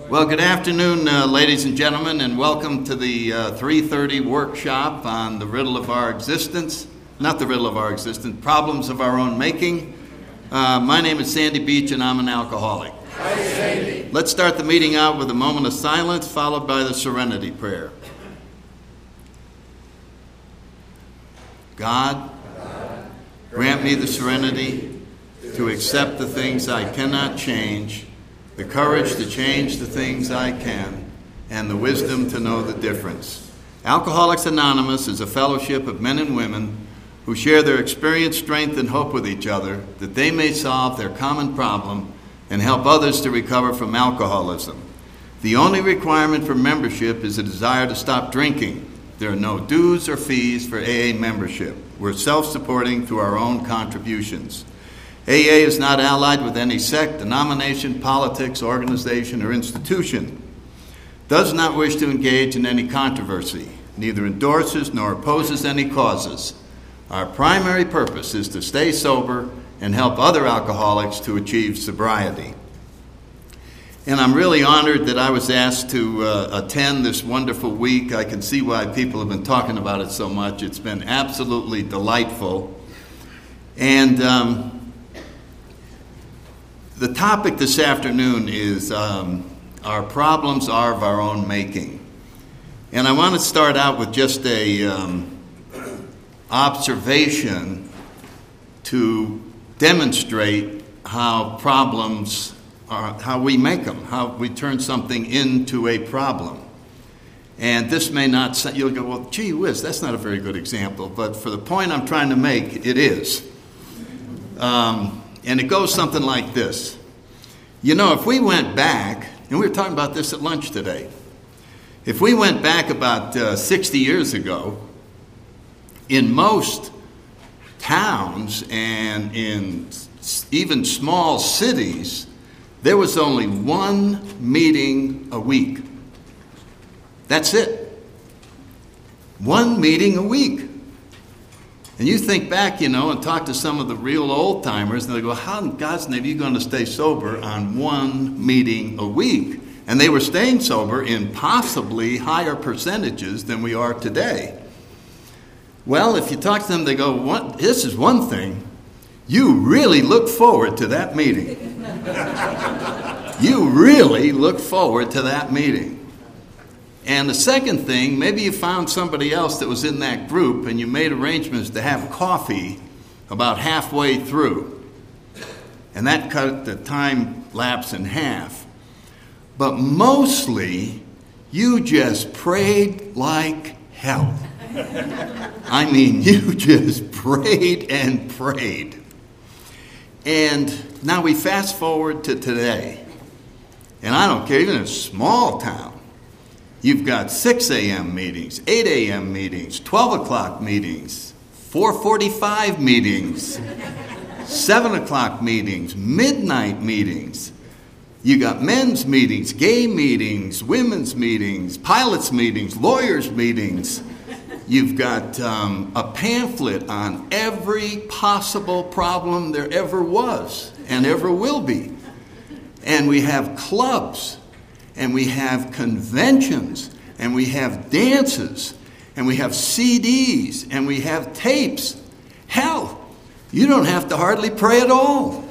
Well, good afternoon, ladies and gentlemen, and welcome to the 3:30 workshop on the riddle of our existence. Not the riddle of our existence, problems of our own making. My name is Sandy Beach, and I'm an alcoholic. Hi, Sandy. Let's start the meeting out with a moment of silence, followed by the serenity prayer. God, grant me the serenity to accept the things I cannot change, the courage to change the things I can, and the wisdom to know the difference. Alcoholics Anonymous is a fellowship of men and women who share their experience, strength, and hope with each other that they may solve their common problem and help others to recover from alcoholism. The only requirement for membership is a desire to stop drinking. There are no dues or fees for AA membership. We're self-supporting through our own contributions. AA is not allied with any sect, denomination, politics, organization, or institution. Does not wish to engage in any controversy, neither endorses nor opposes any causes. Our primary purpose is to stay sober and help other alcoholics to achieve sobriety. And I'm really honored that I was asked to attend this wonderful week. I can see why people have been talking about it so much. It's been absolutely delightful. And the topic this afternoon is our problems are of our own making. And I want to start out with just a observation to demonstrate how problems are, how we make them, how we turn something into a problem. And this may not, you'll go, well, gee whiz, that's not a very good example. But for the point I'm trying to make, it is. And it goes something like this. You know, if we went back, and we were talking about this at lunch today, if we went back about 60 years ago, in most towns and in even small cities, there was only one meeting a week. That's it. One meeting a week. And you think back, and talk to some of the real old timers, and they go, how in God's name are you going to stay sober on one meeting a week? And they were staying sober in possibly higher percentages than we are today. Well, if you talk to them, they go, this is one thing. You really look forward to that meeting. You really look forward to that meeting. And the second thing, maybe you found somebody else that was in that group and you made arrangements to have coffee about halfway through. And that cut the time lapse in half. But mostly, you just prayed like hell. I mean, you just prayed and prayed. And now we fast forward to today. And I don't care, even in a small town, you've got 6 a.m. meetings, 8 a.m. meetings, 12 o'clock meetings, 4:45 meetings, 7 o'clock meetings, midnight meetings. You got men's meetings, gay meetings, women's meetings, pilots' meetings, lawyers' meetings. You've got a pamphlet on every possible problem there ever was and ever will be. And we have clubs, and we have conventions, and we have dances, and we have CDs, and we have tapes. Hell, you don't have to hardly pray at all.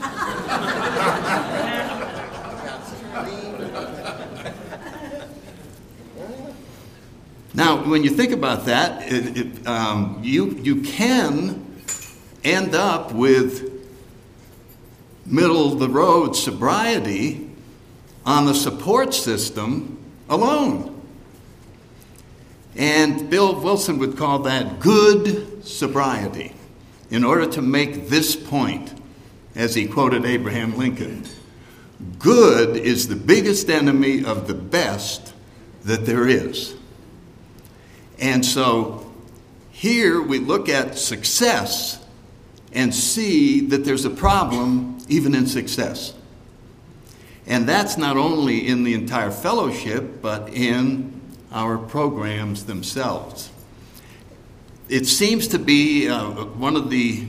Now, when you think about that, you can end up with middle-of-the-road sobriety on the support system alone. And Bill Wilson would call that good sobriety, in order to make this point, as he quoted Abraham Lincoln. Good is the biggest enemy of the best that there is. And so here we look at success and see that there's a problem even in success. And that's not only in the entire fellowship, but in our programs themselves. It seems to be one of the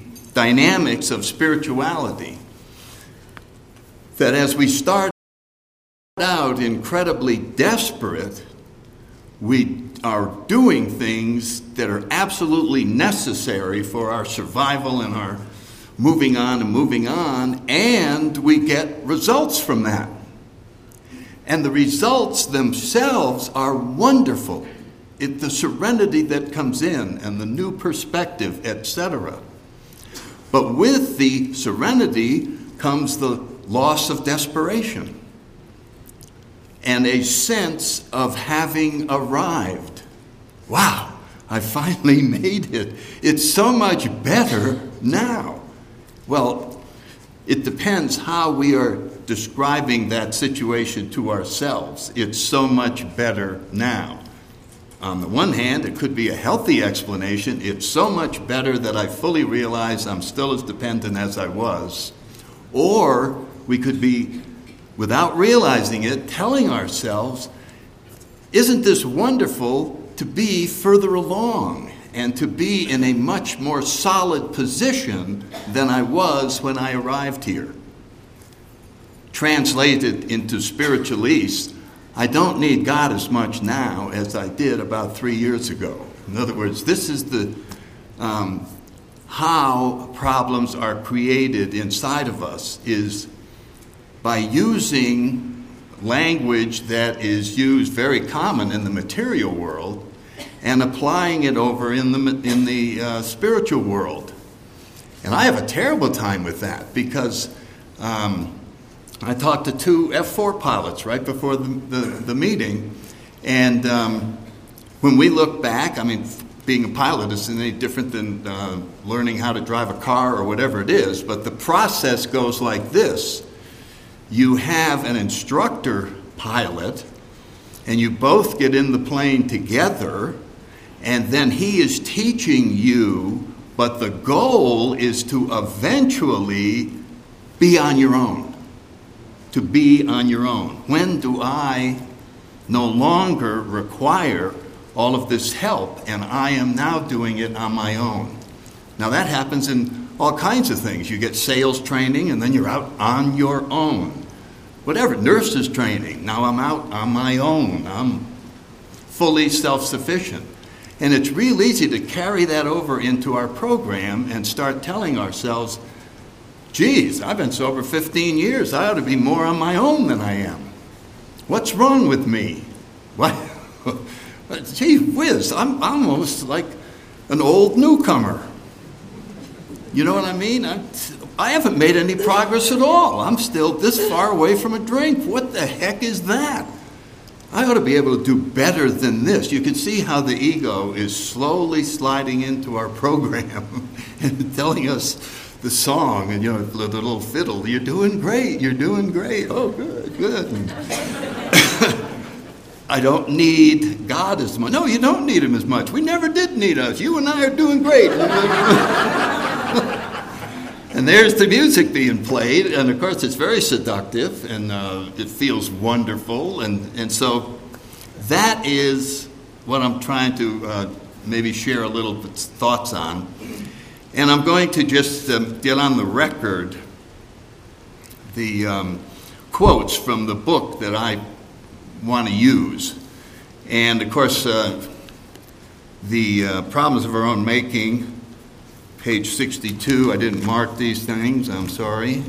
dynamics of spirituality that as we start out incredibly desperate, we are doing things that are absolutely necessary for our survival and our moving on, and we get results from that. And the results themselves are wonderful. The serenity that comes in and the new perspective, etc. But with the serenity comes the loss of desperation and a sense of having arrived. Wow, I finally made it. It's so much better now. Well, it depends how we are describing that situation to ourselves. It's so much better now. On the one hand, it could be a healthy explanation. It's so much better that I fully realize I'm still as dependent as I was. Or we could be, without realizing it, telling ourselves, isn't this wonderful to be further along and to be in a much more solid position than I was when I arrived here? Translated into spiritualese, I don't need God as much now as I did about 3 years ago. In other words, this is the how problems are created inside of us is by using language that is used very common in the material world and applying it over in the spiritual world. And I have a terrible time with that because I talked to two F-4 pilots right before the meeting, and when we look back, I mean, being a pilot isn't any different than learning how to drive a car or whatever it is, but the process goes like this. You have an instructor pilot, and you both get in the plane together, and then he is teaching you, but the goal is to eventually be on your own. To be on your own. When do I no longer require all of this help, and I am now doing it on my own? Now that happens in all kinds of things. You get sales training, and then you're out on your own. Whatever, nurses training, now I'm out on my own. I'm fully self-sufficient. And it's real easy to carry that over into our program and start telling ourselves, geez, I've been sober 15 years. I ought to be more on my own than I am. What's wrong with me? What? Gee whiz, I'm almost like an old newcomer. You know what I mean? I haven't made any progress at all. I'm still this far away from a drink. What the heck is that? I ought to be able to do better than this. You can see how the ego is slowly sliding into our program and telling us the song, and the little fiddle, you're doing great, oh good. I don't need God as much. No, you don't need him as much. We never did need us. You and I are doing great. And there's the music being played, and of course it's very seductive, and it feels wonderful, and so that is what I'm trying to maybe share a little bit thoughts on. And I'm going to just get on the record the quotes from the book that I want to use. And of course, the Problems of Our Own Making, page 62. I didn't mark these things, I'm sorry.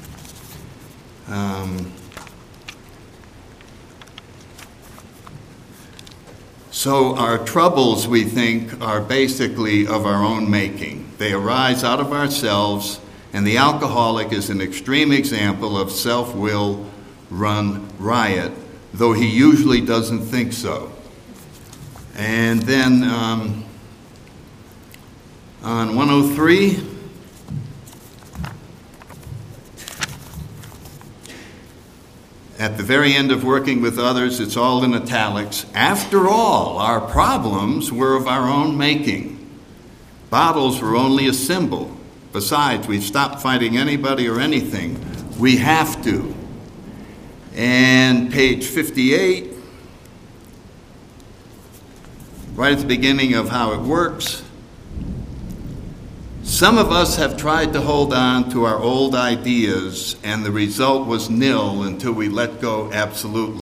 So our troubles, we think, are basically of our own making. They arise out of ourselves, and the alcoholic is an extreme example of self-will run riot, though he usually doesn't think so. And then on 103, at the very end of Working with Others, it's all in italics. After all, our problems were of our own making. Bottles were only a symbol. Besides, we've stopped fighting anybody or anything. We have to. And page 58, right at the beginning of how it works. Some of us have tried to hold on to our old ideas, and the result was nil until we let go absolutely.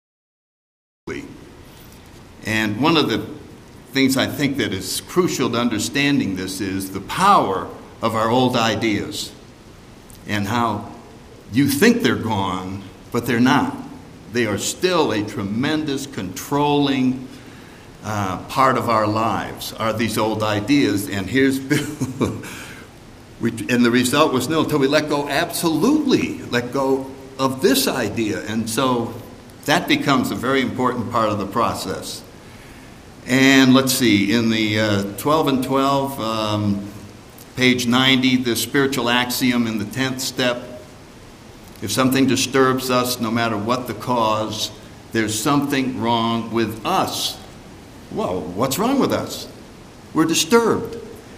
And one of the things I think that is crucial to understanding this is the power of our old ideas and how you think they're gone, but they're not. They are still a tremendous controlling part of our lives, are these old ideas. And here's Bill. And the result was nil until we let go of this idea. And so that becomes a very important part of the process. And let's see, in the 12 and 12, page 90, the spiritual axiom in the 10th step, if something disturbs us, no matter what the cause, there's something wrong with us. Well, what's wrong with us? We're disturbed.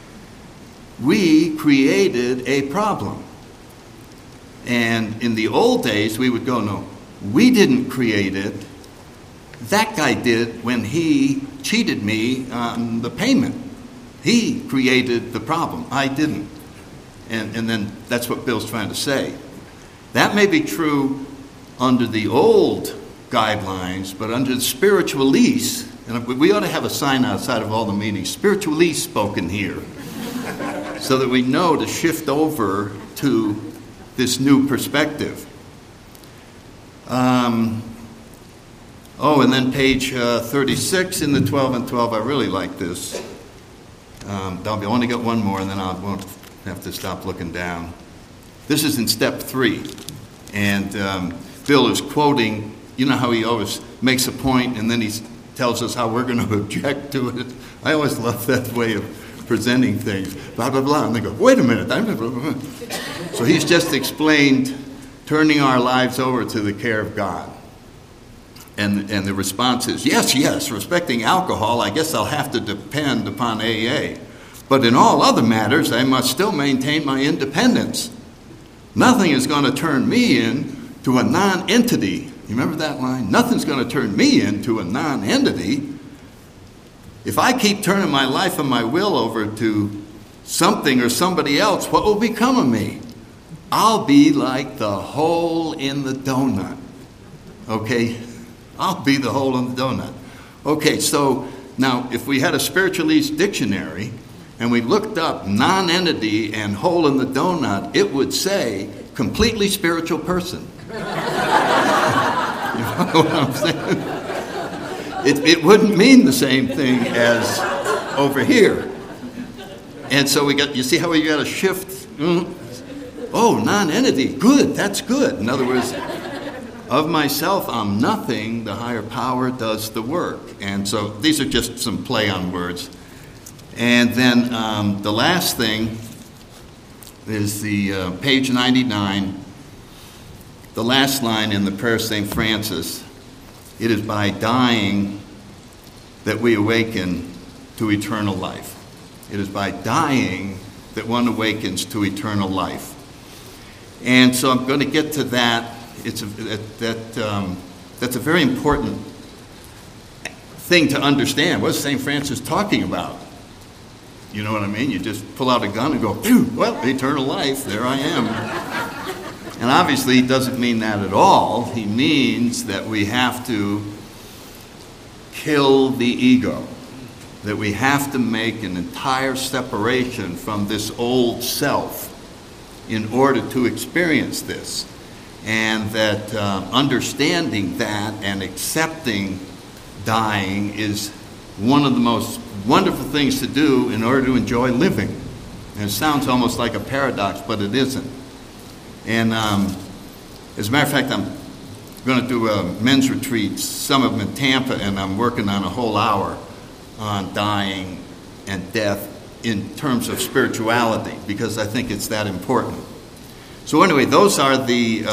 We created a problem. And in the old days, we would go, no, we didn't create it. That guy did when he cheated me on the payment. He created the problem. I didn't. And then that's what Bill's trying to say. That may be true under the old guidelines, but under the spiritualese, and we ought to have a sign outside of all the meetings, spiritualese spoken here, so that we know to shift over to this new perspective. And then page 36 in the 12 and 12, I really like this. I only got one more, and then I won't have to stop looking down. This is in step 3, and Bill is quoting, you know how he always makes a point, and then he tells us how we're going to object to it. I always love that way of presenting things, blah, blah, blah, and they go, wait a minute. So he's just explained turning our lives over to the care of God. And the response is, yes, respecting alcohol, I guess I'll have to depend upon AA. But in all other matters, I must still maintain my independence. Nothing is going to turn me into a non-entity. You remember that line? Nothing's going to turn me into a non-entity. If I keep turning my life and my will over to something or somebody else, what will become of me? I'll be like the hole in the donut. Okay? I'll be the hole in the donut. Okay, so now if we had a spiritualese dictionary and we looked up non-entity and hole in the donut, it would say completely spiritual person. You know what I'm saying? It wouldn't mean the same thing as over here. And so you see how we got to shift? Oh, non-entity, good, that's good. In other words, of myself, I'm nothing, the higher power does the work. And so these are just some play on words. And then the last thing is the page 99, the last line in the prayer of St. Francis. It is by dying that we awaken to eternal life. It is by dying that one awakens to eternal life. And so I'm going to get to that. That's a very important thing to understand. What's St. Francis talking about? You know what I mean? You just pull out a gun and go, well, eternal life, there I am. And obviously he doesn't mean that at all. He means that we have to kill the ego, that we have to make an entire separation from this old self in order to experience this. And that understanding that and accepting dying is one of the most wonderful things to do in order to enjoy living. And it sounds almost like a paradox, but it isn't. And as a matter of fact, I'm going to do a men's retreat, some of them in Tampa, and I'm working on a whole hour on dying and death in terms of spirituality, because I think it's that important. So anyway, those are the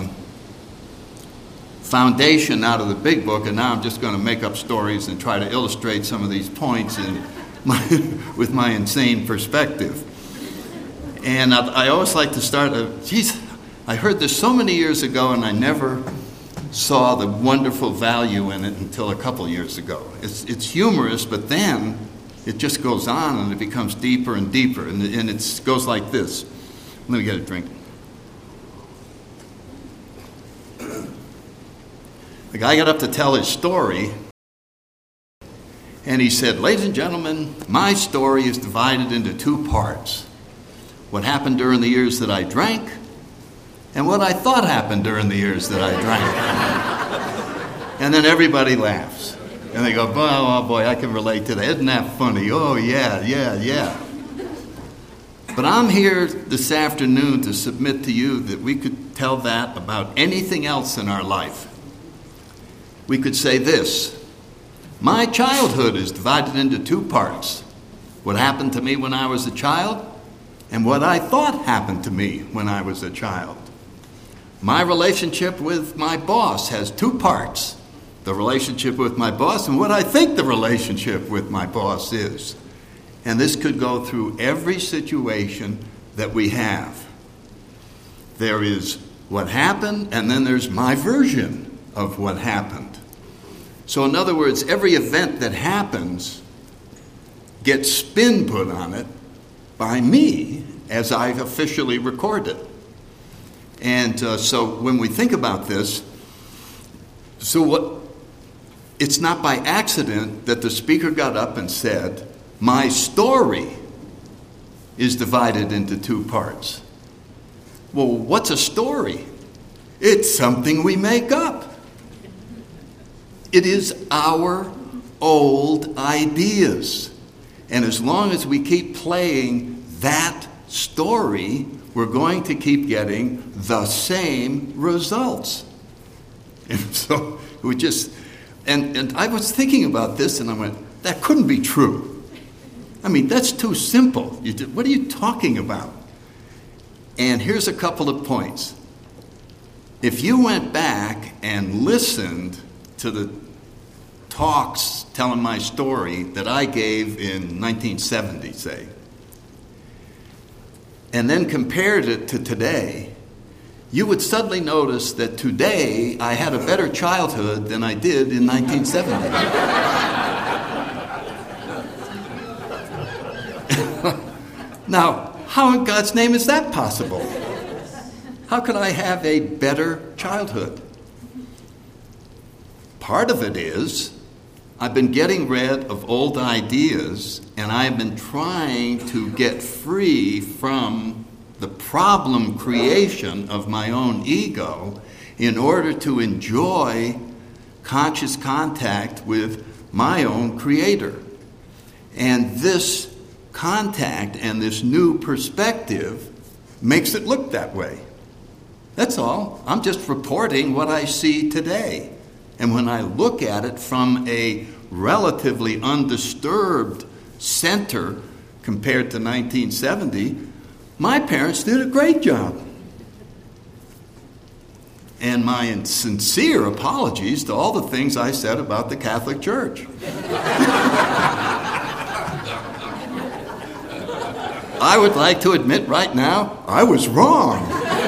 foundation out of the big book, and now I'm just going to make up stories and try to illustrate some of these points with my insane perspective. And I always like to start, I heard this so many years ago, and I never saw the wonderful value in it until a couple years ago. It's humorous, but then it just goes on and it becomes deeper and deeper. And it goes like this. Let me get a drink. The guy got up to tell his story, and he said, "Ladies and gentlemen, my story is divided into two parts. What happened during the years that I drank, and what I thought happened during the years that I drank." And then everybody laughs. And they go, "Oh boy, I can relate to that. Isn't that funny? Oh, yeah. But I'm here this afternoon to submit to you that we could tell that about anything else in our life. We could say this: my childhood is divided into two parts. What happened to me when I was a child, and what I thought happened to me when I was a child. My relationship with my boss has two parts. The relationship with my boss and what I think the relationship with my boss is." And this could go through every situation that we have. There is what happened, and then there's my version of what happened. So in other words, every event that happens gets spin put on it by me as I've officially recorded. And so when we think about this, it's not by accident that the speaker got up and said, "My story is divided into two parts." Well, what's a story? It's something we make up. It is our old ideas. And as long as we keep playing that story, we're going to keep getting the same results. And so we just... And I was thinking about this, and I went, that couldn't be true. I mean, that's too simple. What are you talking about? And here's a couple of points. If you went back and listened to the talks telling my story that I gave in 1970, say, and then compared it to today, you would suddenly notice that today I had a better childhood than I did in 1970. Now, how in God's name is that possible? How could I have a better childhood? Part of it is I've been getting rid of old ideas, and I've been trying to get free from the problem creation of my own ego in order to enjoy conscious contact with my own creator. And this contact and this new perspective makes it look that way. That's all. I'm just reporting what I see today. And when I look at it from a relatively undisturbed center compared to 1970, my parents did a great job. And my sincere apologies to all the things I said about the Catholic Church. I would like to admit right now, I was wrong.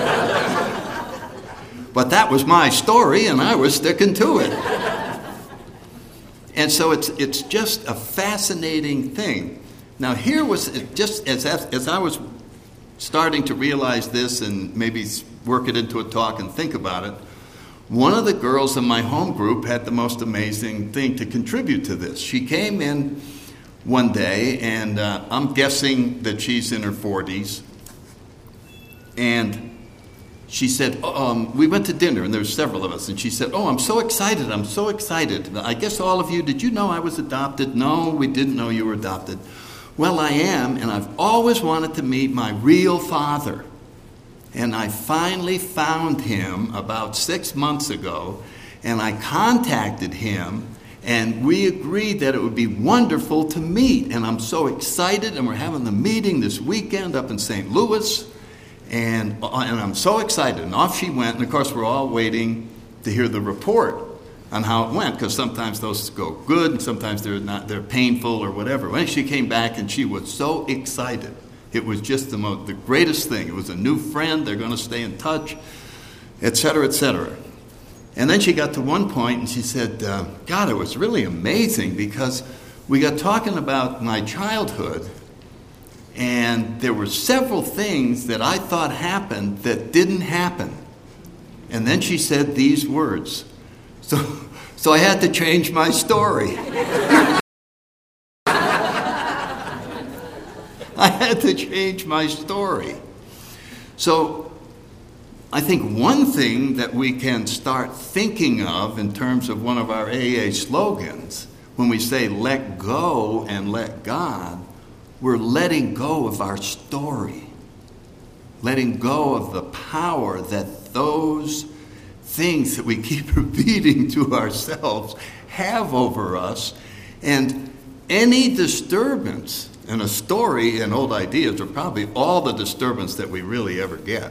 But that was my story, and I was sticking to it. And so it's just a fascinating thing. Now here was, just as I was starting to realize this and maybe work it into a talk and think about it, one of the girls in my home group had the most amazing thing to contribute to this. She came in one day, and I'm guessing that she's in her 40s, and she said, we went to dinner, and there were several of us, and she said, "Oh, I'm so excited. I guess all of you, did you know I was adopted?" "No, we didn't know you were adopted." "Well, I am, and I've always wanted to meet my real father. And I finally found him about 6 months ago, and I contacted him, and we agreed that it would be wonderful to meet. And I'm so excited, and we're having the meeting this weekend up in St. Louis, and I'm so excited." And off she went, and of course we're all waiting to hear the report on how it went, because sometimes those go good and sometimes they're painful or whatever. When she came back, and she was so excited. It was just the greatest thing. It was a new friend. They're going to stay in touch, etc., etc. And then she got to one point, and she said, "God, it was really amazing, because we got talking about my childhood, and there were several things that I thought happened that didn't happen. And then she said these words. So I had to change my story. I had to change my story. So I think one thing that we can start thinking of in terms of one of our AA slogans, when we say let go and let God, we're letting go of our story. Letting go of the power that those things that we keep repeating to ourselves have over us. And any disturbance, and a story and old ideas are probably all the disturbance that we really ever get,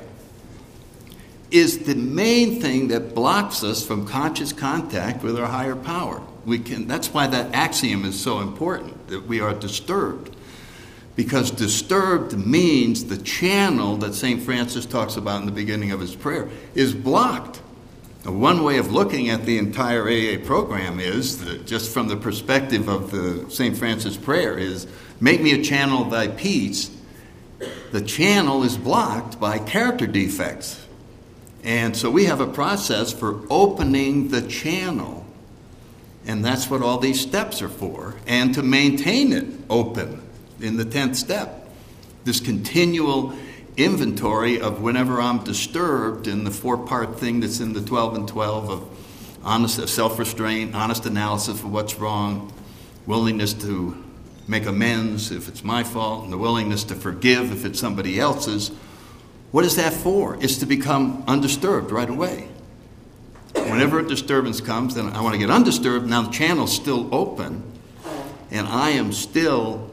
is the main thing that blocks us from conscious contact with our higher power. That's why that axiom is so important, that we are disturbed. Because disturbed means the channel that St. Francis talks about in the beginning of his prayer is blocked. Now, one way of looking at the entire AA program is, that just from the perspective of the St. Francis prayer, is make me a channel of thy peace. The channel is blocked by character defects. And so we have a process for opening the channel. And that's what all these steps are for. And to maintain it open in the 10th step. This continual inventory of whenever I'm disturbed in the 4-part thing that's in the 12 and 12 of honest self-restraint, honest analysis of what's wrong, willingness to make amends if it's my fault, and the willingness to forgive if it's somebody else's. What is that for? It's to become undisturbed right away. Whenever a disturbance comes, then I want to get undisturbed. Now the channel's still open, and I am still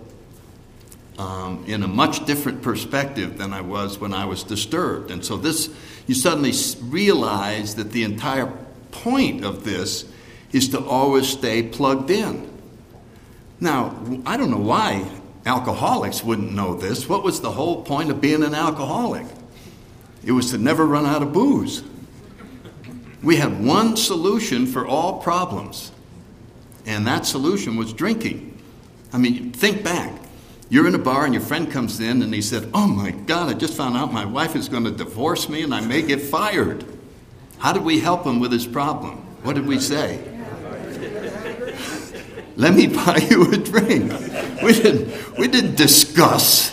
in a much different perspective than I was when I was disturbed. And so this, you suddenly realize that the entire point of this is to always stay plugged in. Now, I don't know why alcoholics wouldn't know this. What was the whole point of being an alcoholic? It was to never run out of booze. We had one solution for all problems, and that solution was drinking. I mean, think back. You're in a bar and your friend comes in and he said, "Oh my God, I just found out my wife is going to divorce me and I may get fired." How did we help him with his problem? What did we say? "Let me buy you a drink." We didn't discuss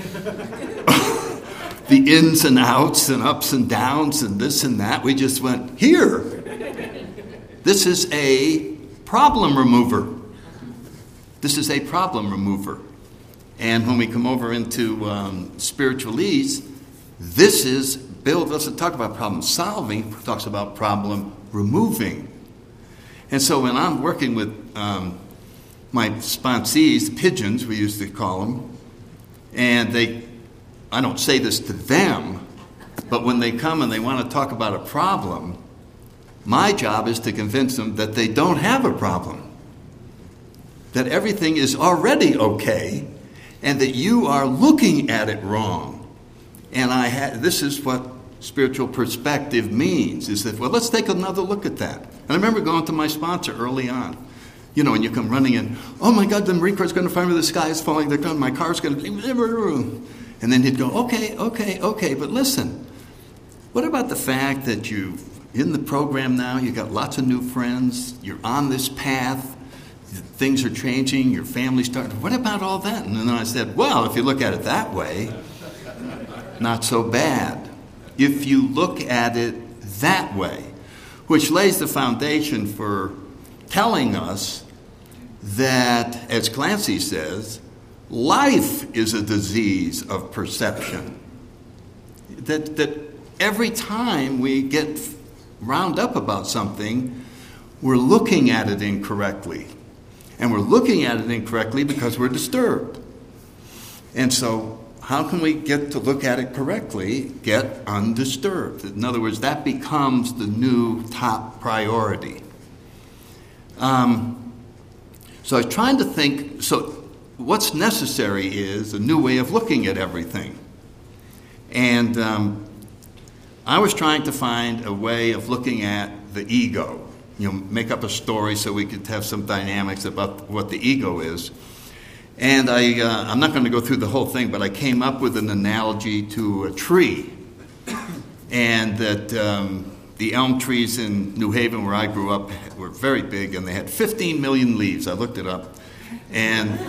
the ins and outs and ups and downs and this and that. We just went, "Here. This is a problem remover. This is a problem remover." And when we come over into spiritualese, this is, Bill doesn't talk about problem solving, he talks about problem removing. And so when I'm working with my sponsees, pigeons we used to call them, and I don't say this to them, but when they come and they want to talk about a problem, my job is to convince them that they don't have a problem, that everything is already okay, and that you are looking at it wrong. And this is what spiritual perspective means, is that, well, let's take another look at that. And I remember going to my sponsor early on, and you come running in, "Oh my God, the Marine Corps is going to find me, the sky is falling, my car's going to..." And then he'd go, okay, but listen, what about the fact that in the program now, you got lots of new friends, you're on this path, things are changing, your family's starting, what about all that? And then I said, well, if you look at it that way, not so bad. If you look at it that way, which lays the foundation for telling us that, as Clancy says, life is a disease of perception. That every time we get wound up about something, we're looking at it incorrectly. And we're looking at it incorrectly because we're disturbed. And so how can we get to look at it correctly? Get undisturbed. In other words, that becomes the new top priority. So I was trying to think, so what's necessary is a new way of looking at everything. And I was trying to find a way of looking at the ego. make up a story so we could have some dynamics about what the ego is. And I'm not going to go through the whole thing, but I came up with an analogy to a tree. And that the elm trees in New Haven, where I grew up, were very big, and they had 15 million leaves. I looked it up. And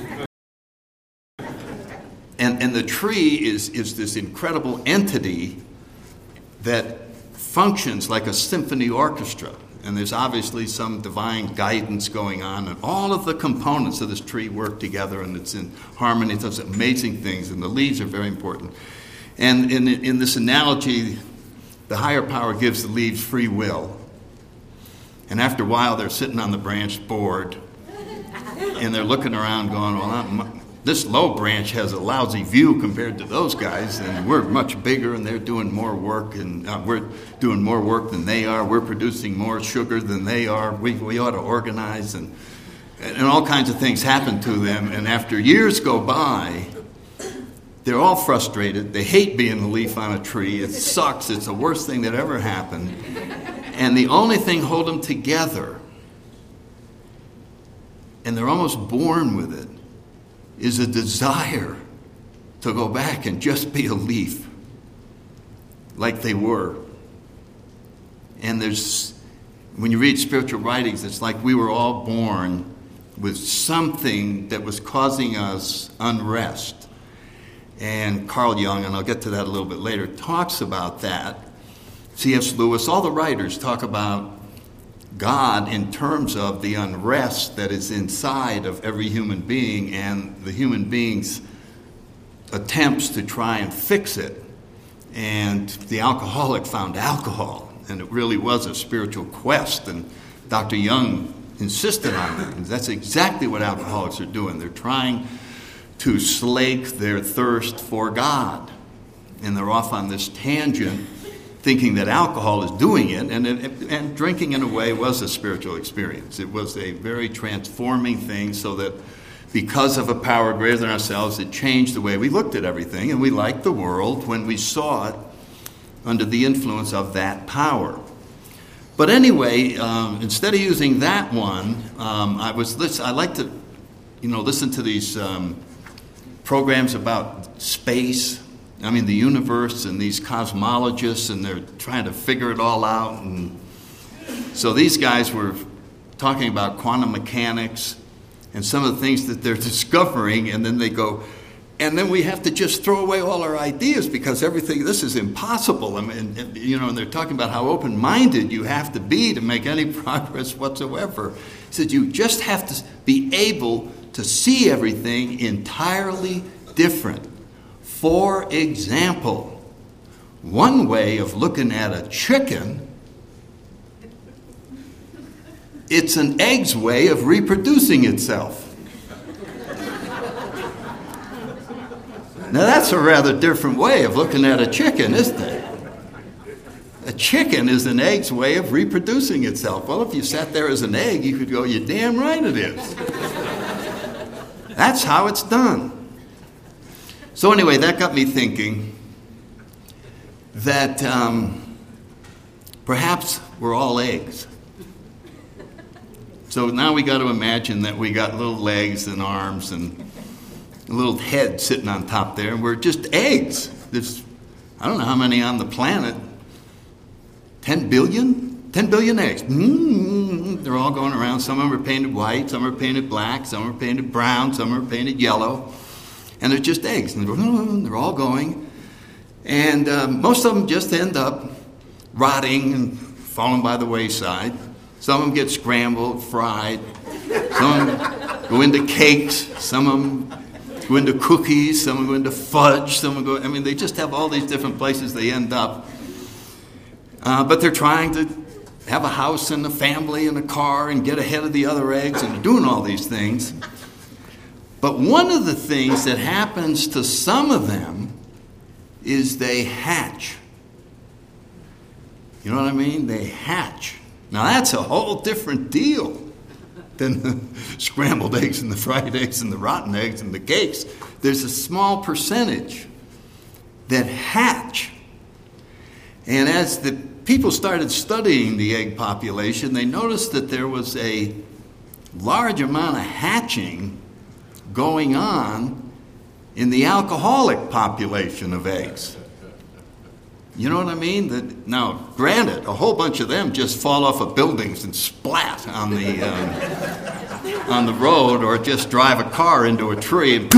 the tree is this incredible entity that functions like a symphony orchestra. And there's obviously some divine guidance going on, and all of the components of this tree work together, and it's in harmony. It does amazing things, and the leaves are very important. And in this analogy, the higher power gives the leaves free will. And after a while, they're sitting on the branch bored, and they're looking around going, well, this low branch has a lousy view compared to those guys, and we're much bigger, and they're doing more work, and we're doing more work than they are. We're producing more sugar than they are. We ought to organize, and all kinds of things happen to them. And after years go by, they're all frustrated. They hate being a leaf on a tree. It sucks. It's the worst thing that ever happened. And the only thing holding them together, and they're almost born with it, is a desire to go back and just be a leaf like they were. And when you read spiritual writings, it's like we were all born with something that was causing us unrest. And Carl Jung, and I'll get to that a little bit later, talks about that. C.S. Lewis, all the writers talk about God in terms of the unrest that is inside of every human being and the human being's attempts to try and fix it. And the alcoholic found alcohol, and it really was a spiritual quest, and Dr. Jung insisted on that. And that's exactly what alcoholics are doing. They're trying to slake their thirst for God, and they're off on this tangent thinking that alcohol is doing it, and drinking in a way was a spiritual experience. It was a very transforming thing, so that because of a power greater than ourselves, it changed the way we looked at everything, and we liked the world when we saw it under the influence of that power. But anyway, instead of using that one, I like to, listen to these programs about space. I mean, the universe, and these cosmologists, and they're trying to figure it all out. And so these guys were talking about quantum mechanics and some of the things that they're discovering, and then they go, and then we have to just throw away all our ideas because this is impossible. I mean, and they're talking about how open-minded you have to be to make any progress whatsoever. He said you just have to be able to see everything entirely different. For example, one way of looking at a chicken, it's an egg's way of reproducing itself. Now that's a rather different way of looking at a chicken, isn't it? A chicken is an egg's way of reproducing itself. Well, if you sat there as an egg, you could go, you're damn right it is. That's how it's done. So anyway, that got me thinking that perhaps we're all eggs. So now we got to imagine that we got little legs and arms and a little head sitting on top there, and we're just eggs. There's, I don't know how many on the planet. 10 billion? 10 billion eggs. They're all going around. Some of them are painted white, some are painted black, some are painted brown, some are painted yellow. And they're just eggs, and they're all going. And most of them just end up rotting and falling by the wayside. Some of them get scrambled, fried. Some of them go into cakes. Some of them go into cookies. Some of them go into fudge. They just have all these different places they end up. But they're trying to have a house and a family and a car and get ahead of the other eggs, and they're doing all these things. But one of the things that happens to some of them is they hatch. You know what I mean? They hatch. Now that's a whole different deal than the scrambled eggs and the fried eggs and the rotten eggs and the cakes. There's a small percentage that hatch. And as the people started studying the egg population, they noticed that there was a large amount of hatching going on in the alcoholic population of eggs. You know what I mean? Now, granted, a whole bunch of them just fall off of buildings and splat on the road, or just drive a car into a tree and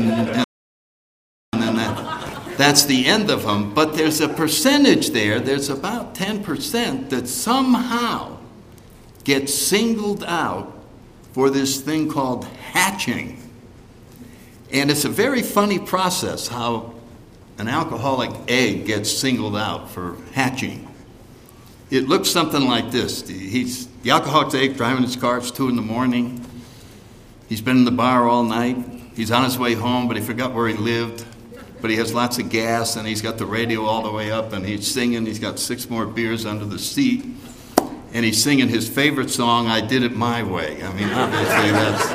then that's the end of them. But there's a percentage there. There's about 10% that somehow gets singled out for this thing called hatching. And it's a very funny process how an alcoholic egg gets singled out for hatching. It looks something like this. The alcoholic's egg driving his car, it's 2 a.m. He's been in the bar all night. He's on his way home, but he forgot where he lived. But he has lots of gas, and he's got the radio all the way up, and he's singing. He's got 6 more beers under the seat. And he's singing his favorite song, I Did It My Way. I mean, obviously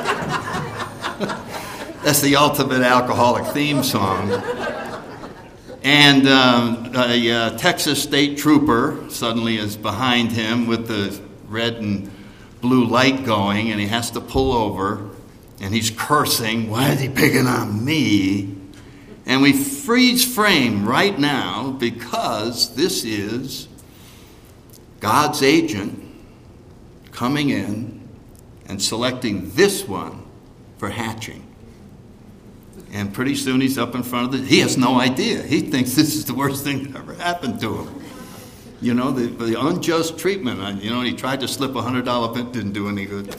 that's the ultimate alcoholic theme song. And a Texas state trooper suddenly is behind him with the red and blue light going, and he has to pull over, and he's cursing, why is he picking on me? And we freeze frame right now because this is God's agent coming in and selecting this one for hatching. And pretty soon he's up in front of he has no idea. He thinks this is the worst thing that ever happened to him. You know, the unjust treatment. You know, he tried to slip a $100 bill, didn't do any good.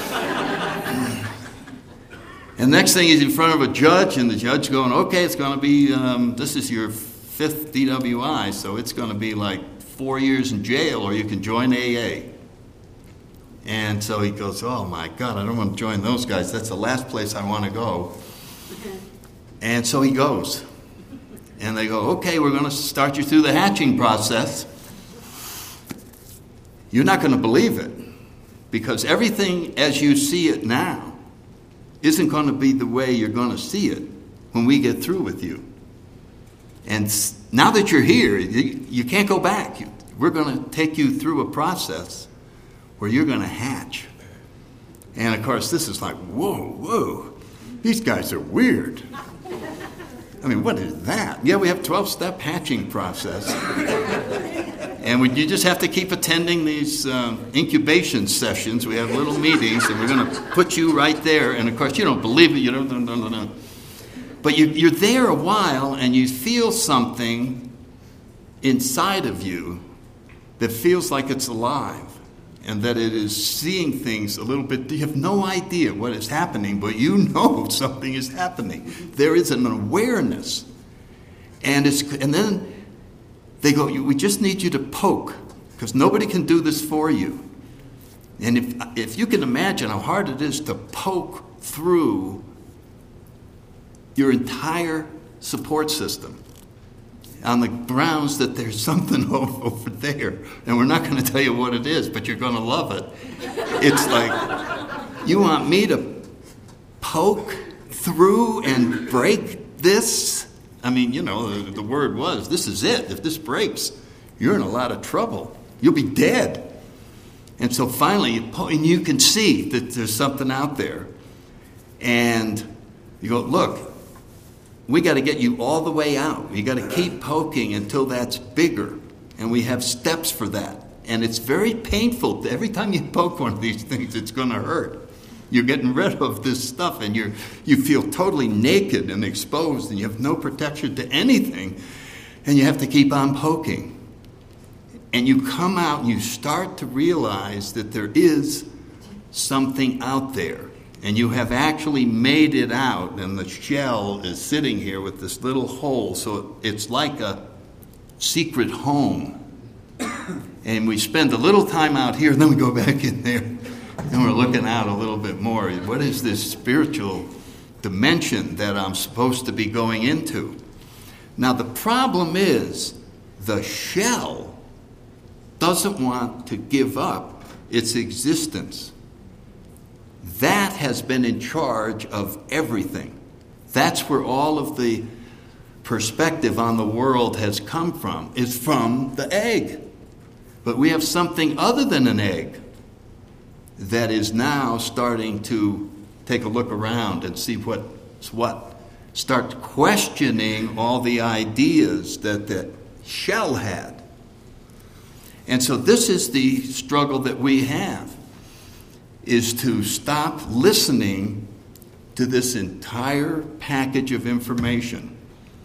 And next thing he's in front of a judge, and the judge going, okay, it's going to be, this is your 5th DWI, so it's going to be like 4 years in jail, or you can join AA. And so he goes, oh my God, I don't want to join those guys. That's the last place I want to go. And so he goes. And they go, okay, we're going to start you through the hatching process. You're not going to believe it, because everything as you see it now isn't going to be the way you're going to see it when we get through with you. And now that you're here, you can't go back. We're going to take you through a process where you're going to hatch. And, of course, this is like, whoa, these guys are weird. I mean, what is that? Yeah, we have a 12-step hatching process. And you just have to keep attending these incubation sessions. We have little meetings, and we're going to put you right there. And, of course, you don't believe it. You don't. But you're there a while, and you feel something inside of you that feels like it's alive, and that it is seeing things a little bit. You have no idea what is happening, but you know something is happening. There is an awareness. And then they go, we just need you to poke, because nobody can do this for you. And if you can imagine how hard it is to poke through your entire support system on the grounds that there's something over there, and we're not going to tell you what it is, but you're going to love it. It's like, you want me to poke through and break this? I mean, you know, the word was, this is it. If this breaks, you're in a lot of trouble. You'll be dead. And so finally, and you can see that there's something out there. And you go, look, we got to get you all the way out. You got to keep poking until that's bigger. And we have steps for that. And it's very painful. Every time you poke one of these things, it's going to hurt. You're getting rid of this stuff, and you feel totally naked and exposed, and you have no protection to anything. And you have to keep on poking. And you come out and you start to realize that there is something out there. And you have actually made it out, and the shell is sitting here with this little hole. So it's like a secret home. And we spend a little time out here, and then we go back in there. And we're looking out a little bit more. What is this spiritual dimension that I'm supposed to be going into? Now, the problem is the shell doesn't want to give up its existence. That has been in charge of everything. That's where all of the perspective on the world has come from, is from the egg. But we have something other than an egg that is now starting to take a look around and see what's what. Start questioning all the ideas that the shell had. And so this is the struggle that we have, is to stop listening to this entire package of information.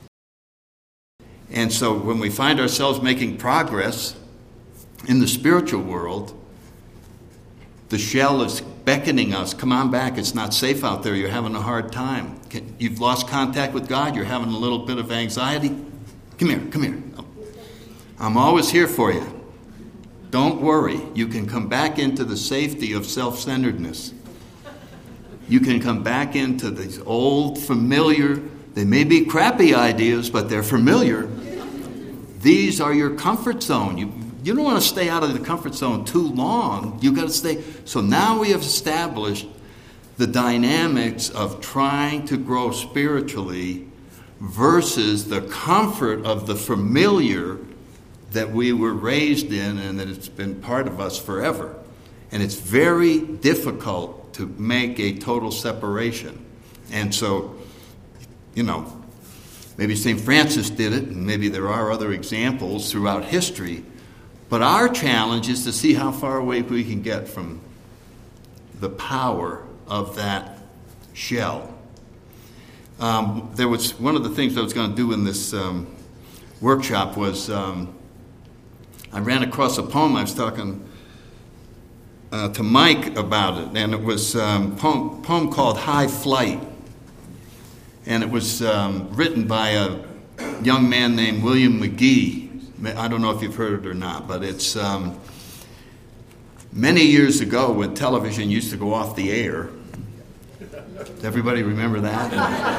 And so when we find ourselves making progress in the spiritual world, the shell is beckoning us, come on back, it's not safe out there, you're having a hard time. You've lost contact with God, you're having a little bit of anxiety. Come here. I'm always here for you. Don't worry, you can come back into the safety of self-centeredness. You can come back into these old, familiar, they may be crappy ideas, but they're familiar. These are your comfort zone. You don't want to stay out of the comfort zone too long. You've got to stay. So now we have established the dynamics of trying to grow spiritually versus the comfort of the familiar that we were raised in and that it's been part of us forever. And it's very difficult to make a total separation. And so, maybe St. Francis did it, and maybe there are other examples throughout history. But our challenge is to see how far away we can get from the power of that shell. There was one of the things I was going to do in this workshop was I ran across a poem. I was talking to Mike about it, and it was a poem called High Flight. And it was written by a young man named William McGee. I don't know if you've heard it or not, but it's many years ago when television used to go off the air. Does everybody remember that?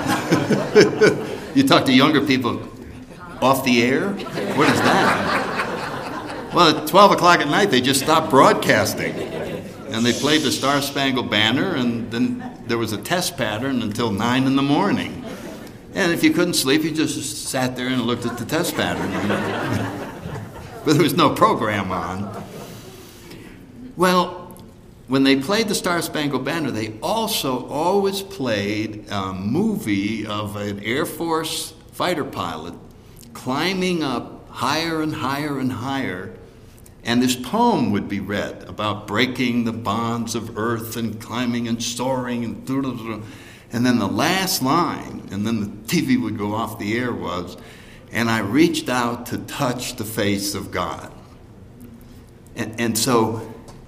You talk to younger people, off the air? What is that? Well, at 12 o'clock at night, they just stopped broadcasting. And they played the Star Spangled Banner, and then there was a test pattern until 9 in the morning. And if you couldn't sleep, you just sat there and looked at the test pattern. But there was no program on. Well, when they played the Star Spangled Banner, they also always played a movie of an Air Force fighter pilot climbing up higher and higher and higher. And this poem would be read about breaking the bonds of earth and climbing and soaring and then the last line, and then the TV would go off the air, was, and I reached out to touch the face of God. And so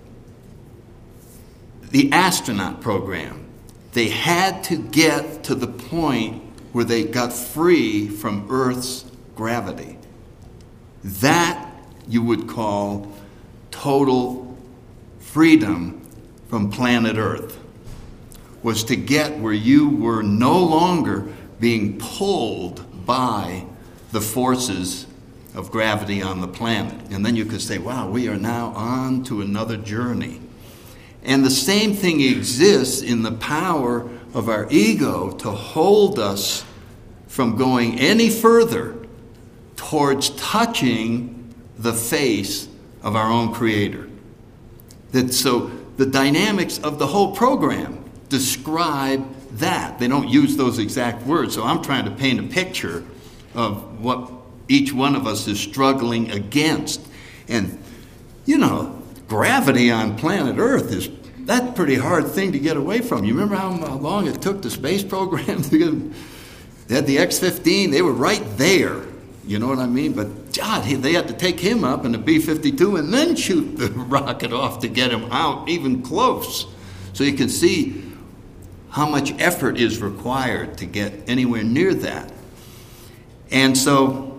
the astronaut program, they had to get to the point where they got free from Earth's gravity. That you would call total freedom from planet Earth, was to get where you were no longer being pulled by the forces of gravity on the planet. And then you could say, wow, we are now on to another journey. And the same thing exists in the power of our ego to hold us from going any further towards touching the face of our own Creator. So the dynamics of the whole program describe that. They don't use those exact words, so I'm trying to paint a picture of what each one of us is struggling against. And, gravity on planet Earth that's a pretty hard thing to get away from. You remember how long it took the space program to get... They had the X-15, they were right there. You know what I mean? But, God, they had to take him up in the B-52 and then shoot the rocket off to get him out even close. So you can see how much effort is required to get anywhere near that. And so,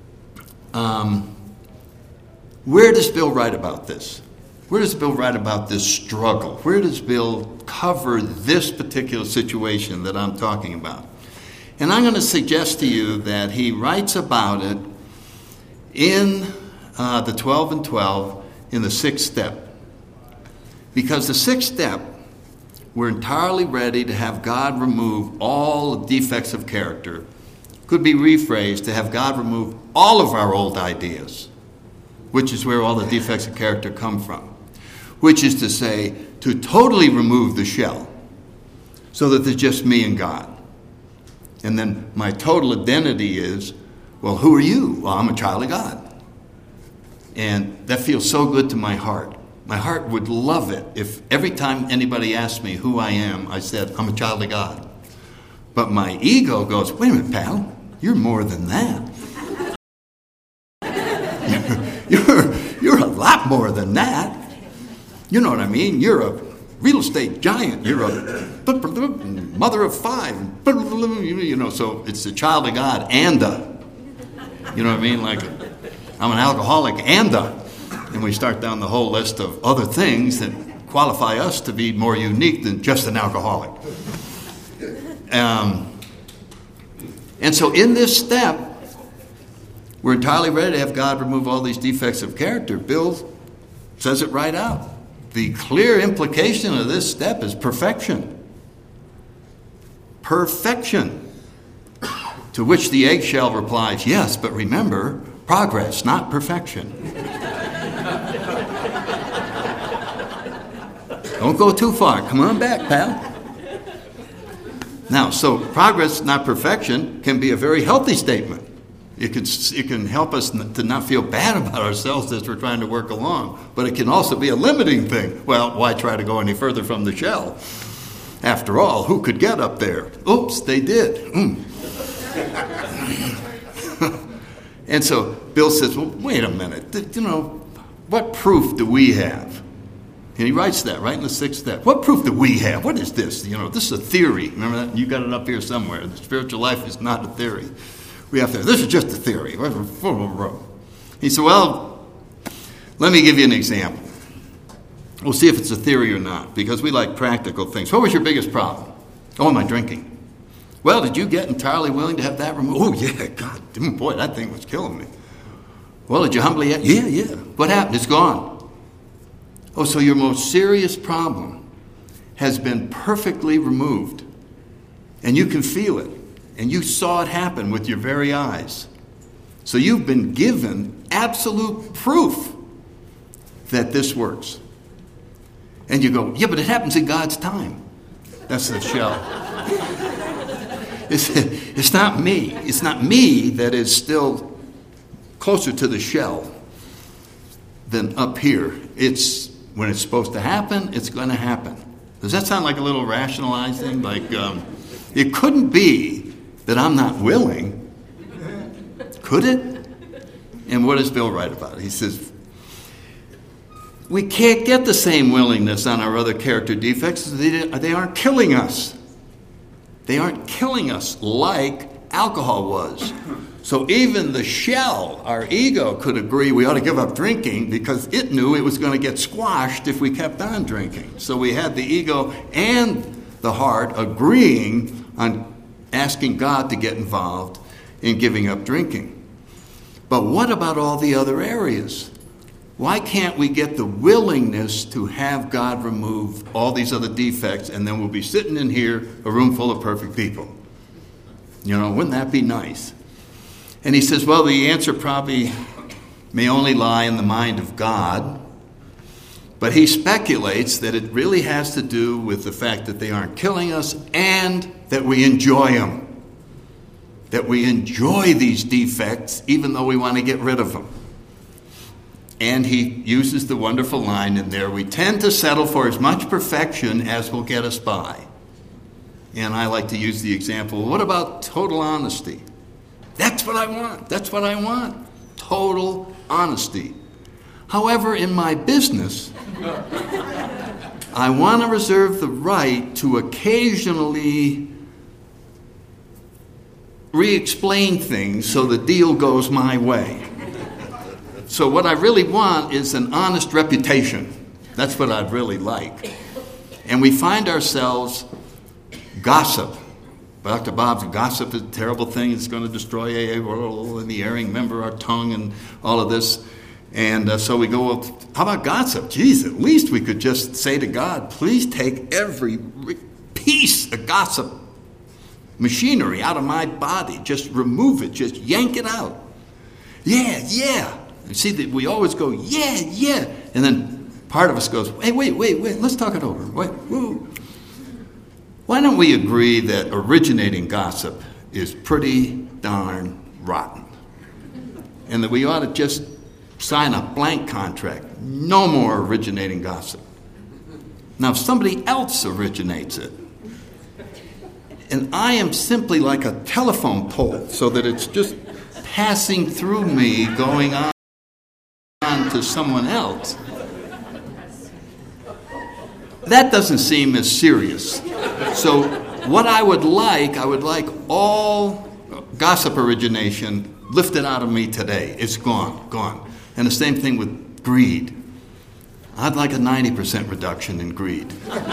where does Bill write about this? Where does Bill write about this struggle? Where does Bill cover this particular situation that I'm talking about? And I'm going to suggest to you that he writes about it in the 12 and 12 in the 6th step. Because the 6th step, we're entirely ready to have God remove all defects of character. Could be rephrased to have God remove all of our old ideas. which is where all the defects of character come from, which is to say, to totally remove the shell so that there's just me and God. And then my total identity is, well, who are you? Well, I'm a child of God. And that feels so good to my heart. My heart would love it if every time anybody asked me who I am, I said, I'm a child of God. But my ego goes, wait a minute, pal, you're more than that. You're a lot more than that. You know what I mean? You're a real estate giant. You're a mother of 5. You know, so it's a child of God and you know what I mean? Like, I'm an alcoholic and and we start down the whole list of other things that qualify us to be more unique than just an alcoholic. And so in this step, we're entirely ready to have God remove all these defects of character. Bill says it right out. The clear implication of this step is perfection. Perfection. To which the eggshell replies, yes, but remember, progress, not perfection. Don't go too far. Come on back, pal. Now, so progress, not perfection, can be a very healthy statement. It can help us to not feel bad about ourselves as we're trying to work along. But it can also be a limiting thing. Well, why try to go any further from the shell? After all, who could get up there? Oops, they did. And so Bill says, well, wait a minute. You know, what proof do we have? And he writes that right in the 6th step. What proof do we have? What is this? You know, this is a theory. Remember that? You got it up here somewhere. The spiritual life is not a theory. We have to, this is just a theory. He said, well, let me give you an example. We'll see if it's a theory or not, because we like practical things. What was your biggest problem? Oh, my drinking. Well, did you get entirely willing to have that removed? Oh, yeah, God, boy, that thing was killing me. Well, did you humbly? Yeah. What happened? It's gone. Oh, so your most serious problem has been perfectly removed, and you can feel it. And you saw it happen with your very eyes. So you've been given absolute proof that this works. And you go, yeah, but it happens in God's time. That's the shell. It's not me. It's not me that is still closer to the shell than up here. It's when it's supposed to happen, it's going to happen. Does that sound like a little rationalizing? Like, it couldn't be that I'm not willing. Could it? And what does Bill write about it? He says, we can't get the same willingness on our other character defects. They aren't killing us. They aren't killing us like alcohol was. So even the shell, our ego, could agree we ought to give up drinking because it knew it was going to get squashed if we kept on drinking. So we had the ego and the heart agreeing on asking God to get involved in giving up drinking. But what about all the other areas? Why can't we get the willingness to have God remove all these other defects, and then we'll be sitting in here, a room full of perfect people? You know, wouldn't that be nice? And he says, well, the answer probably may only lie in the mind of God, but he speculates that it really has to do with the fact that they aren't killing us and that we enjoy them. That we enjoy these defects even though we want to get rid of them. And he uses the wonderful line in there, we tend to settle for as much perfection as will get us by. And I like to use the example, what about total honesty? That's what I want. That's what I want. Total honesty. However, in my business, I want to reserve the right to occasionally re-explain things so the deal goes my way. So what I really want is an honest reputation. That's what I'd really like. And we find ourselves gossip. Dr. Bob's gossip is a terrible thing. It's going to destroy AA and the erring member, our tongue, and all of this. And so we go, well, how about gossip? Geez, at least we could just say to God, please take every piece of gossip machinery out of my body. Just remove it. Just yank it out. Yeah. You see, that we always go, yeah, yeah. And then part of us goes, hey, wait, let's talk it over. Wait, whoa. Why don't we agree that originating gossip is pretty darn rotten? And that we ought to just sign a blank contract. No more originating gossip. Now, if somebody else originates it, and I am simply like a telephone pole, so that it's just passing through me, going on to someone else, that doesn't seem as serious. So what I would like all gossip origination lifted out of me today. It's gone. And the same thing with greed. I'd like a 90% reduction in greed.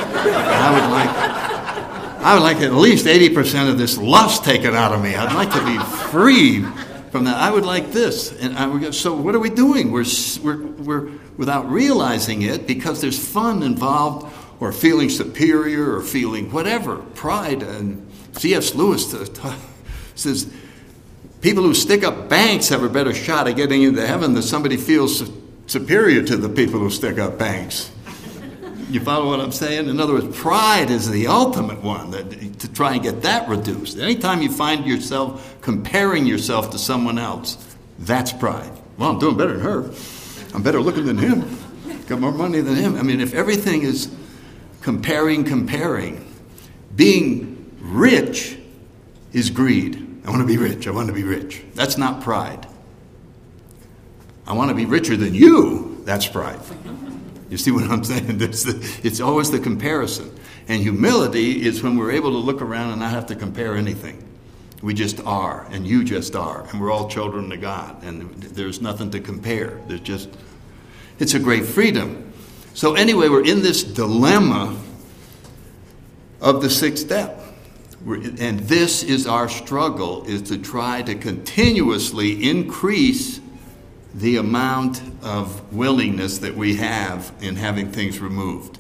I would like at least 80% of this lust taken out of me. I'd like to be free from that. I would like this. So what are we doing? We're without realizing it, because there's fun involved, or feeling superior, or feeling whatever, pride. And C.S. Lewis says, people who stick up banks have a better shot at getting into heaven than somebody feels superior to the people who stick up banks. You follow what I'm saying? In other words, pride is the ultimate one, to try and get that reduced. Anytime you find yourself comparing yourself to someone else, that's pride. Well, I'm doing better than her. I'm better looking than him. Got more money than him. I mean, if everything is comparing, being rich is greed. I want to be rich. That's not pride. I want to be richer than you. That's pride. You see what I'm saying? It's always the comparison. And humility is when we're able to look around and not have to compare anything. We just are, and you just are, and we're all children of God, and there's nothing to compare. It's a great freedom. So anyway, we're in this dilemma of the sixth step. And this is our struggle, is to try to continuously increase the amount of willingness that we have in having things removed.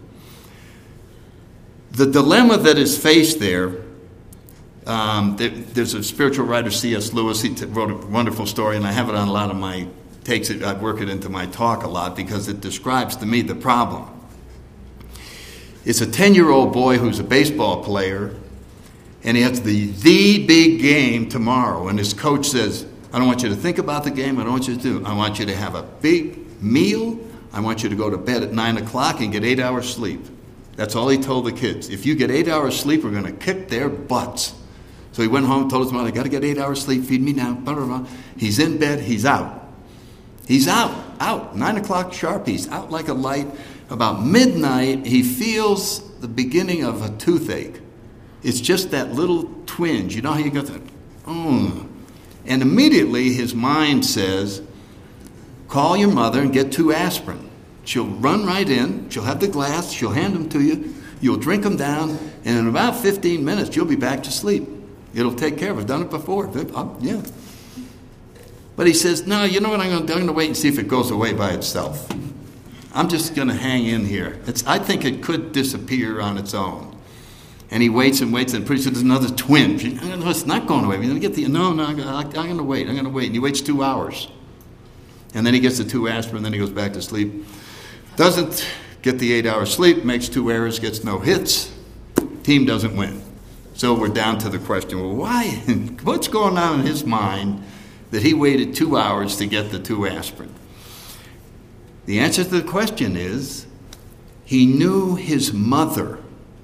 The dilemma that is faced there, there's a spiritual writer, C.S. Lewis. He wrote a wonderful story, and I have it on a lot of I work it into my talk a lot, because it describes to me the problem. It's a 10-year-old boy who's a baseball player, and he has the big game tomorrow, and his coach says, I don't want you to think about the game. I don't want you to do. I want you to have a big meal. I want you to go to bed at 9 o'clock and get 8 hours sleep. That's all he told the kids. If you get 8 hours sleep, we're going to kick their butts. So he went home, told his mother, I got to get 8 hours sleep. Feed me now. Blah, blah, blah. He's in bed. He's out. He's out. 9 o'clock sharp. He's out like a light. About midnight, he feels the beginning of a toothache. It's just that little twinge. You know how you got that? And immediately his mind says, call your mother and get 2 aspirin. She'll run right in. She'll have the glass. She'll hand them to you. You'll drink them down. And in about 15 minutes, you'll be back to sleep. It'll take care of it. I've done it before. Yeah. But he says, no, you know what? I'm going to wait and see if it goes away by itself. I'm just going to hang in here. I think it could disappear on its own. And he waits, and pretty soon there's another twinge. No, it's not going away. We're going to get no, I'm going to wait. And he waits 2 hours. And then he gets the 2 aspirin, and then he goes back to sleep. Doesn't get the 8 hours sleep, makes 2 errors, gets no hits. Team doesn't win. So we're down to the question, well, why? What's going on in his mind that he waited 2 hours to get the 2 aspirin? The answer to the question is, he knew his mother.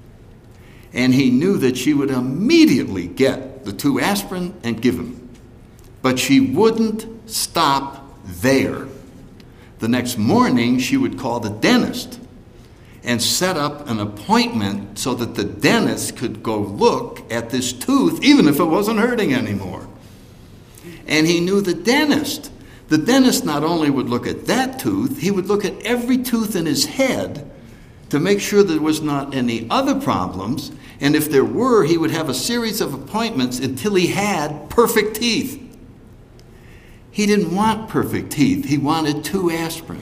And he knew that she would immediately get the 2 aspirin and give him. But she wouldn't stop there. The next morning, she would call the dentist and set up an appointment so that the dentist could go look at this tooth, even if it wasn't hurting anymore. And he knew the dentist. The dentist not only would look at that tooth, he would look at every tooth in his head to make sure there was not any other problems. And if there were, he would have a series of appointments until he had perfect teeth. He didn't want perfect teeth. He wanted 2 aspirin.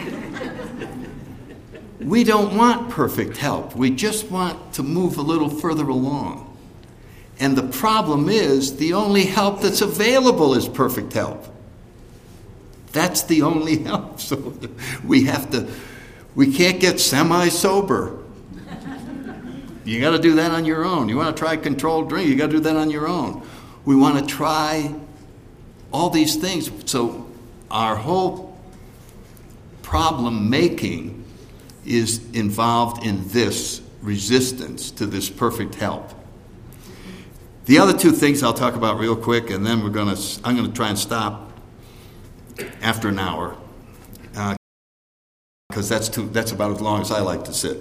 We don't want perfect health. We just want to move a little further along. And the problem is, the only help that's available is perfect health. That's the only help. So we can't get semi-sober. You got to do that on your own. You want to try controlled drink, you got to do that on your own. We want to try all these things. So our whole problem making is involved in this resistance to this perfect help. The other two things I'll talk about real quick, and then I'm going to try and stop after an hour, because that's about as long as I like to sit.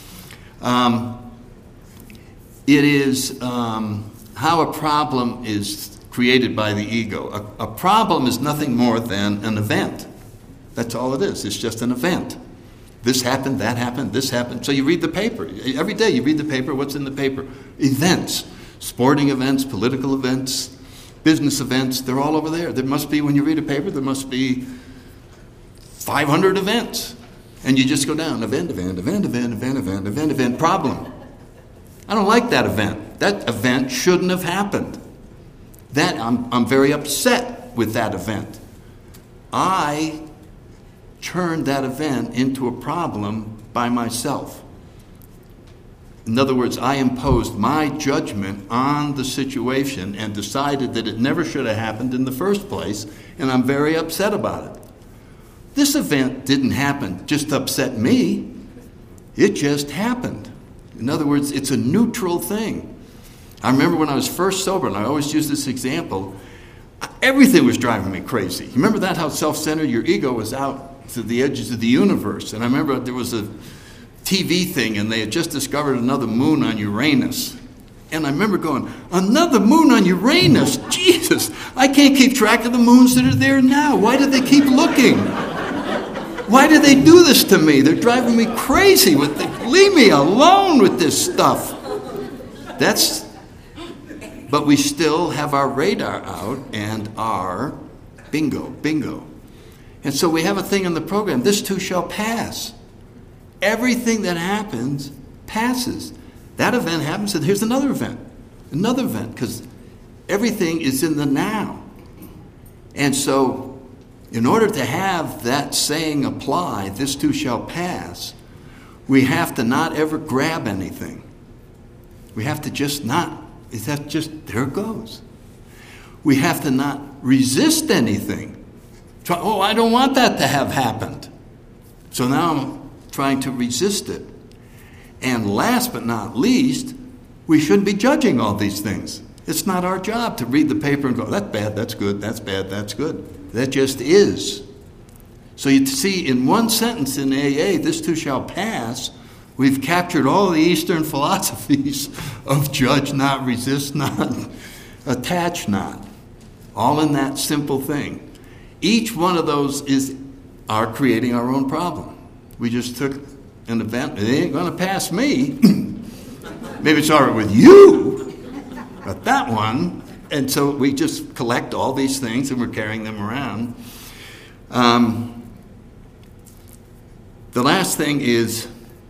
It is how a problem is created by the ego. A problem is nothing more than an event. That's all it is. It's just an event. This happened, that happened, this happened. So you read the paper. Every day you read the paper. What's in the paper? Events. Sporting events, political events, business events. They're all over there. There must be, when you read a paper, there must be 500 events. And you just go down. Event, problem. I don't like that event. That event shouldn't have happened. I'm very upset with that event. I turned that event into a problem by myself. In other words, I imposed my judgment on the situation and decided that it never should have happened in the first place, and I'm very upset about it. This event didn't happen just to upset me. It just happened. In other words, it's a neutral thing. I remember when I was first sober, and I always use this example, everything was driving me crazy. You remember that, how self-centered your ego was out to the edges of the universe? And I remember there was a TV thing, and they had just discovered another moon on Uranus. And I remember going, another moon on Uranus? Jesus, I can't keep track of the moons that are there now. Why do they keep looking? Why do they do this to me? They're driving me crazy. Leave me alone with this stuff. But we still have our radar out and our bingo. And so we have a thing in the program, this too shall pass. Everything that happens passes. That event happens, and here's another event, because everything is in the now. And so in order to have that saying apply, this too shall pass, we have to not ever grab anything. We have to just not, there it goes. We have to not resist anything. I don't want that to have happened. So now I'm trying to resist it. And last but not least, we shouldn't be judging all these things. It's not our job to read the paper and go, that's bad, that's good, that's bad, that's good. That just is. So you see, in one sentence in AA, this too shall pass, we've captured all the Eastern philosophies of judge not, resist not, attach not. All in that simple thing. Each one of those are creating our own problem. We just took an event, it ain't going to pass me. Maybe it's all right with you, but that one. And so we just collect all these things and we're carrying them around. The last thing is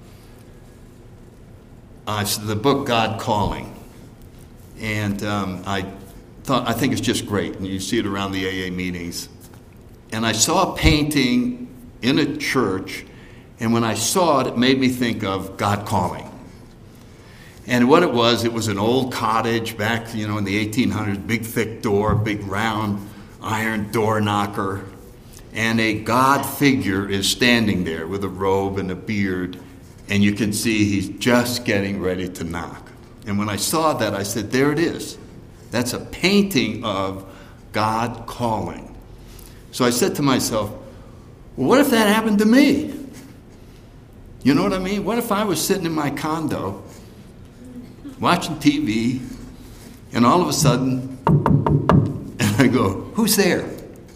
the book God Calling. And I think it's just great. And you see it around the AA meetings. And I saw a painting in a church, and when I saw it, it made me think of God Calling. And what it was an old cottage back, in the 1800s, big thick door, big round iron door knocker, and a God figure is standing there with a robe and a beard, and you can see he's just getting ready to knock. And when I saw that, I said, there it is. That's a painting of God calling. So I said to myself, well, what if that happened to me? You know what I mean? What if I was sitting in my condo watching TV, and all of a sudden, and I go, who's there?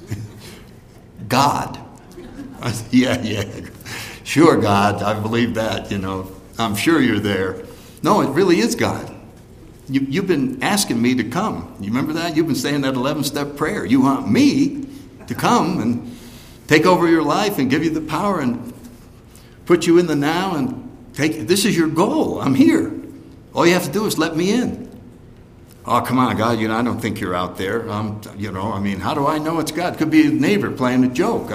God. I said, yeah. Sure, God, I believe that, I'm sure you're there. No, it really is God. You've been asking me to come. You remember that? You've been saying that 11-step prayer. You want me to come and take over your life and give you the power and put you in the now and this is your goal. I'm here. All you have to do is let me in. Oh, come on, God, I don't think you're out there. How do I know it's God? Could be a neighbor playing a joke.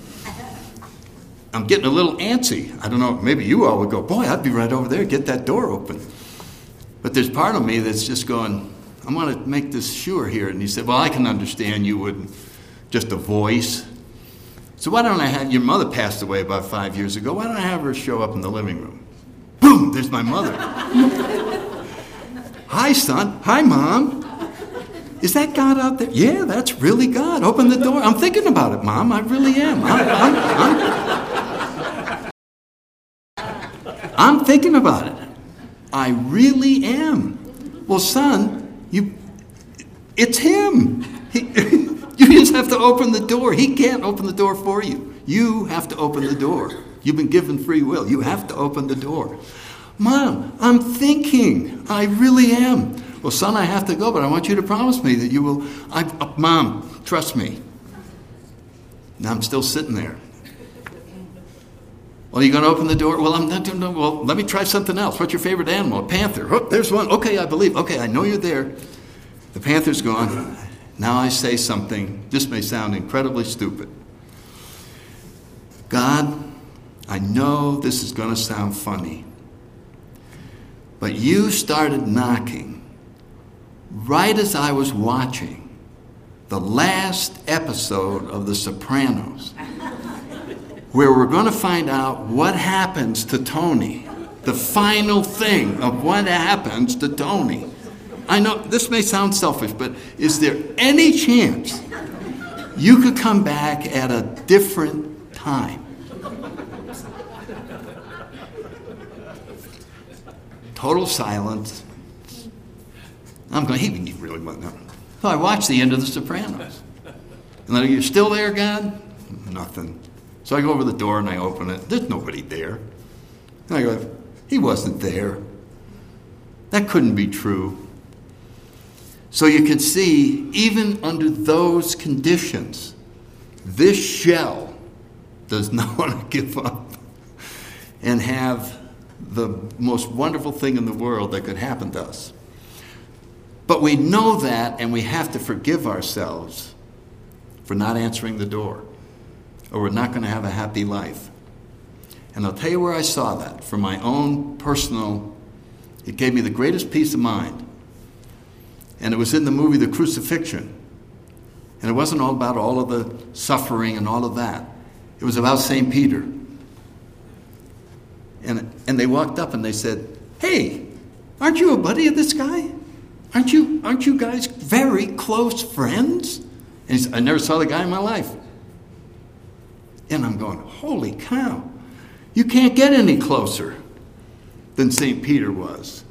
I'm getting a little antsy. I don't know, maybe you all would go, boy, I'd be right over there, get that door open. But there's part of me that's just going, I want to make this sure here. And he said, well, I can understand you wouldn't, just a voice. So why don't I have, your mother passed away about 5 years ago, why don't I have her show up in the living room? Boom, there's my mother. Hi, son. Hi, Mom. Is that God out there? Yeah, that's really God. Open the door. I'm thinking about it, Mom. I really am. I'm thinking about it. I really am. Well, son, it's him. You just have to open the door. He can't open the door for you. You have to open the door. You've been given free will. You have to open the door. Mom, I'm thinking. I really am. Well, son, I have to go, but I want you to promise me that you will. Mom, trust me. Now I'm still sitting there. Well, are you going to open the door? Well, I'm not doing. Well, let me try something else. What's your favorite animal? A panther. Oh, there's one. Okay, I believe. Okay, I know you're there. The panther's gone. Now I say something. This may sound incredibly stupid. God, I know this is going to sound funny, but you started knocking right as I was watching the last episode of The Sopranos, where we're going to find out what happens to Tony, the final thing of what happens to Tony. I know this may sound selfish, but is there any chance you could come back at a different time? Total silence. I'm going, he really wasn't. No. So I watched the end of The Sopranos. And then, you're still there, God? Nothing. So I go over the door and I open it. There's nobody there. And I go, he wasn't there. That couldn't be true. So you can see, even under those conditions, this shell does not want to give up and have the most wonderful thing in the world that could happen to us. But we know that, and we have to forgive ourselves for not answering the door, or we're not going to have a happy life. And I'll tell you where I saw that. For my own personal, it gave me the greatest peace of mind. And it was in the movie The Crucifixion. And it wasn't all about all of the suffering and all of that. It was about St. Peter. And they walked up and they said, hey, aren't you a buddy of this guy? Aren't you guys very close friends? And he said, I never saw the guy in my life. And I'm going, holy cow. You can't get any closer than St. Peter was.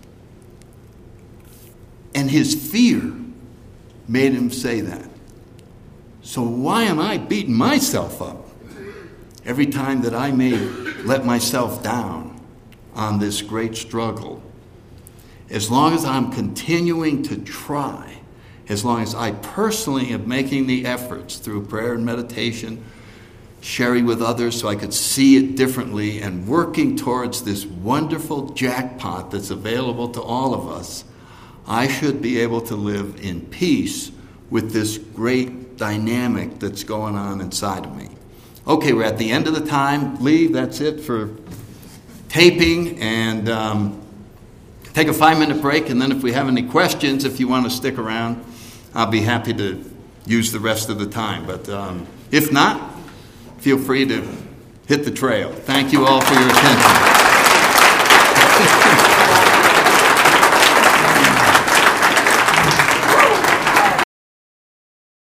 And his fear made him say that. So why am I beating myself up every time that I may let myself down on this great struggle? As long as I'm continuing to try, as long as I personally am making the efforts through prayer and meditation, sharing with others so I could see it differently, and working towards this wonderful jackpot that's available to all of us, I should be able to live in peace with this great dynamic that's going on inside of me. Okay, we're at the end of the time. Lee, that's it for taping, and take a 5-minute break, and then if we have any questions, if you want to stick around, I'll be happy to use the rest of the time. But if not, feel free to hit the trail. Thank you all for your attention.